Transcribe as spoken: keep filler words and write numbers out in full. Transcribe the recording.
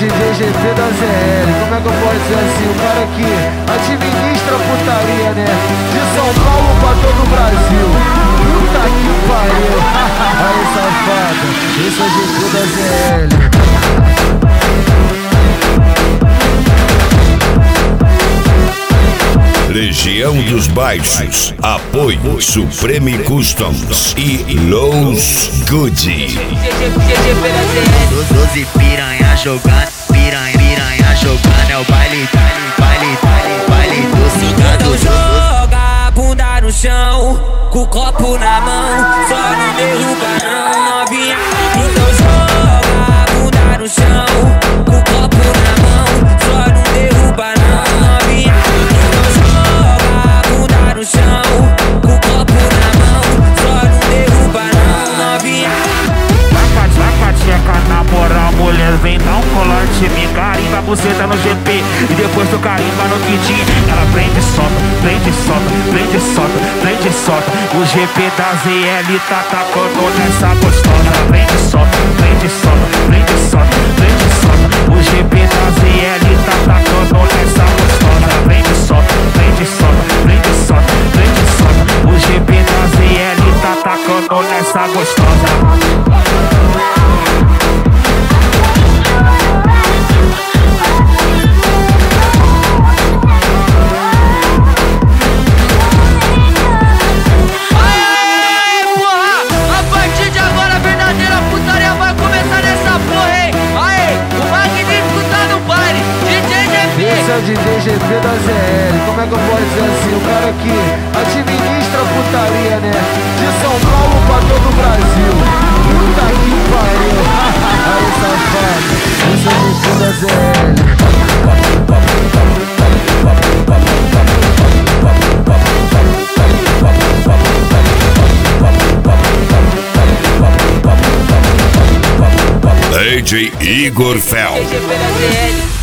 D J G P da Z L. Como é que eu posso dizer assim? O cara que administra a putaria, né? De São Paulo pra todo o Brasil. Puta que pariu. Aí, safada. Esse é o G P da Z L. Legião dos Baixos, apoio Supreme Customs e Los Goody. Doze piranha jogando, piranha, piranha jogando. É o baile, baile, baile, baile, baile do cigano. Joga a bunda no chão, com o copo na mão, só não derruba não, novinha. Então joga a bunda no chão, com o copo na mão, só não derruba não, novinha. No chão, com o copo na mão, só não derruba não, novinha. Vai pra, vai pra tcheca na moral, mulher, vem dar um colote, me carimba a buceta no G P e depois tu carimba no kit. Ela prende e solta, prende e solta, prende e solta, prende e solta. O G P da Z L tá tacando nessa gostosa. Ela prende e solta, prende e solta, prende e solta, prende e solta. O G P da Z L tá tacando nessa gostosa. Ela prende e solta, prende e solta, prende e solta, prende e solta. O G P da Z L tá tacando nessa gostosa. Esse é o D J G P da Z L. Como é que eu posso dizer assim? O cara que administra a putaria, né? De São Paulo pra todo o Brasil. Puta que pariu. Aí, safado. Esse é o G P da Z L. D J Igor Fel. D J G P da Z L.